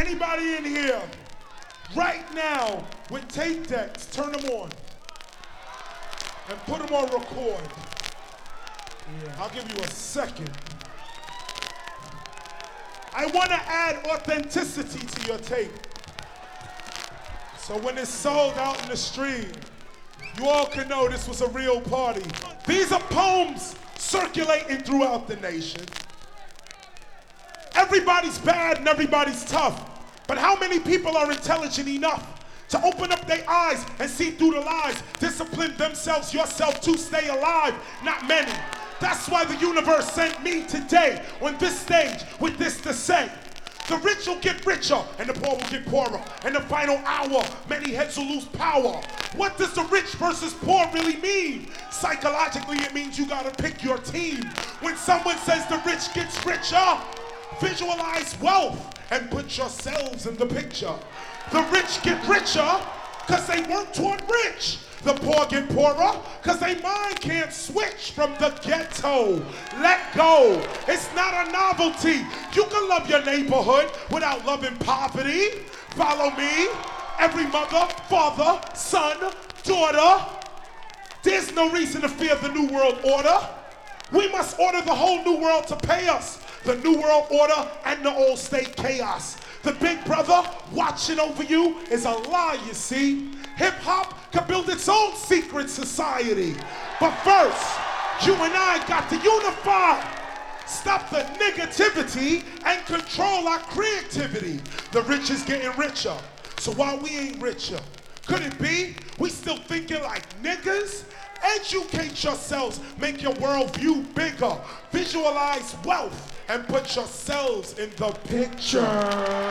anybody in here right now with tape decks, turn them on and put them on record. I'll give you a second. I want to add authenticity to your tape. So when it's sold out in the street, you all can know this was a real party. These are poems circulating throughout the nation. Everybody's bad and everybody's tough. But how many people are intelligent enough to open up their eyes and see through the lies, discipline themselves, yourself to stay alive? Not many. That's why the universe sent me today on this stage with this to say. The rich will get richer and the poor will get poorer. In the final hour, many heads will lose power. What does the rich versus poor really mean? Psychologically, it means you gotta pick your team. When someone says the rich gets richer, visualize wealth and put yourselves in the picture. The rich get richer because they work toward rich. The poor get poorer because their mind can't switch from the ghetto. Let go. It's not a novelty. You can love your neighborhood without loving poverty. Follow me. Every mother, father, son, daughter. There's no reason to fear the New World Order. We must order the whole New World to pay us. The New World Order and the old state chaos. The big brother watching over you is a lie, you see. Hip-hop can build its own secret society. But first, you and I got to unify. Stop the negativity and control our creativity. The rich is getting richer. So while we ain't richer, could it be we still thinking like niggas? Educate yourselves, make your worldview bigger. Visualize wealth and put yourselves in the picture.